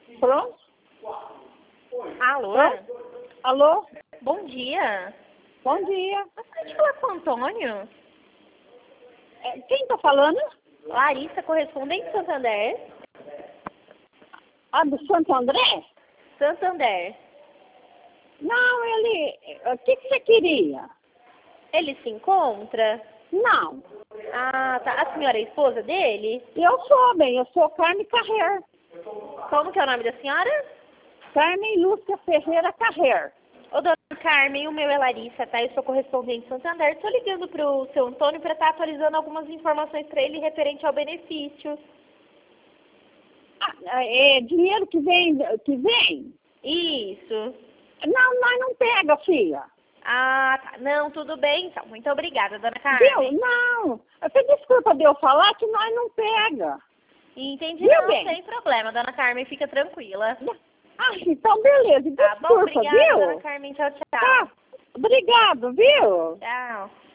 Pronto? Alô? Pronto? Alô? Bom dia. Bom dia. Gostaria de falar com o Antônio. Quem tá falando? Larissa, correspondente Santander. Ah, do Santo André? Santander. Não, ele... O que você queria? Ele se encontra? Não. Ah, tá. A senhora é esposa dele? Eu sou Carmen Carrer. Como que é o nome da senhora? Carmen Lúcia Ferreira Carrer. Ô, dona Carmen, o meu é Larissa, tá? Eu sou correspondente Santander. Estou ligando pro seu Antônio para estar atualizando algumas informações para ele referente ao benefício. Ah, é dinheiro que vem? Isso. Não, nós não pega, filha. Ah, tá. Não, tudo bem, então. Muito obrigada, dona Viu? Carmen. Não. Desculpa de eu falar que nós não pega. Entendi, Viu, não, bem? sem problema, dona Carmen. Fica tranquila. Ah, então beleza. Tá bom? Desculpa, Obrigada, viu? dona Carmen. Tchau, tchau. Tá. Obrigado, viu? Tchau.